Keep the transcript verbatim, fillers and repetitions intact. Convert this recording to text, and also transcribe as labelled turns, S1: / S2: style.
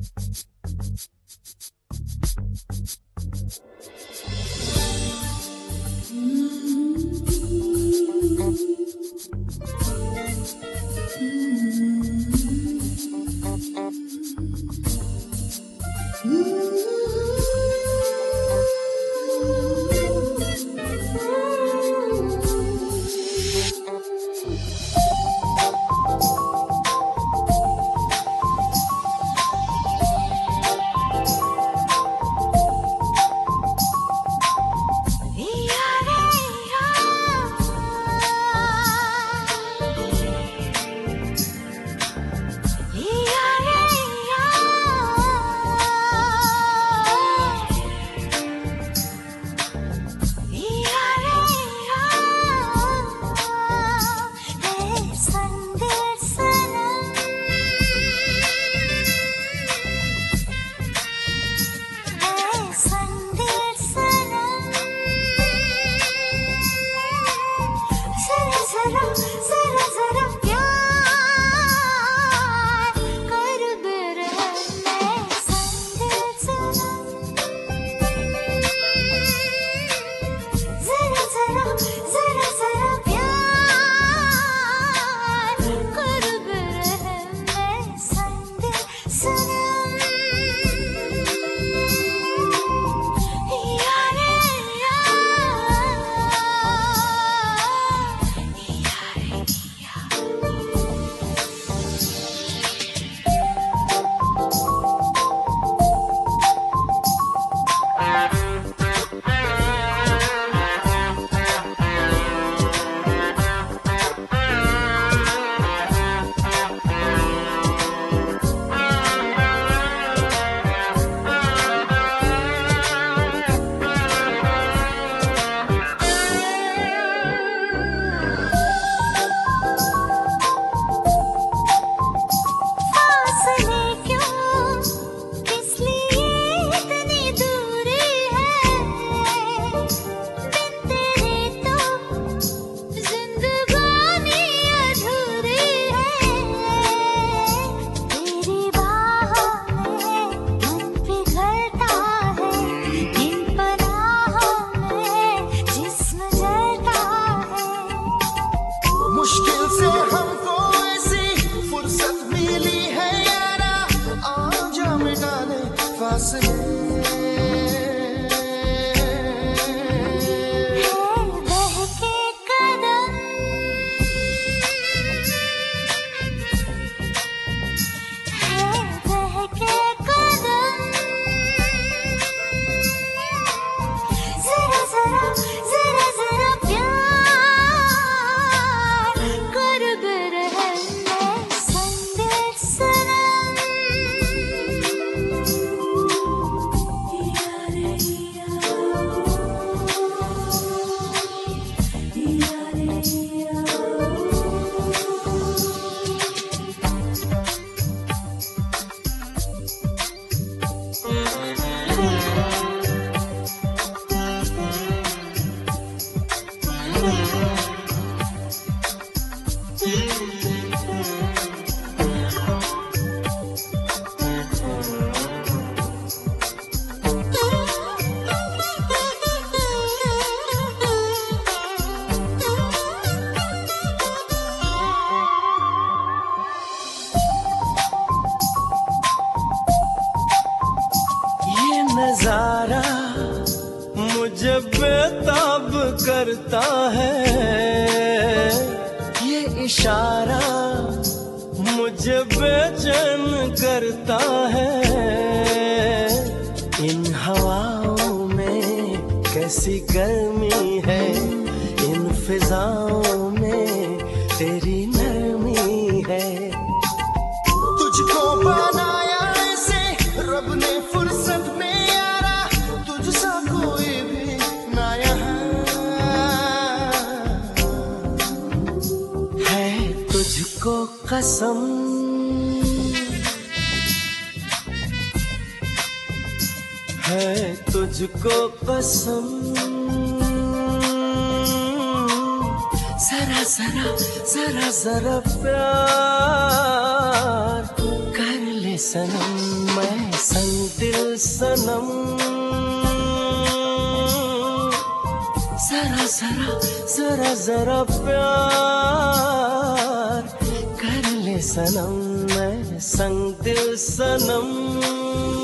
S1: करता है ये इशारा, मुझे बेचैन करता है। इन हवाओं में कैसी गर्मी है, इन फिजाओं में तेरी नरमी है। तुझको बनाया ऐसे रब ने फुर्सत में यारा, तुझसा कोई भी ना यहाँ है। तुझको कसम है, तुझको कसम, जरा जरा जरा जरा प्यार कर ले सनम। मैं दिल सनम, जरा जरा जरा जरा प्यार कर ले सनम, मैं संग दिल सनम।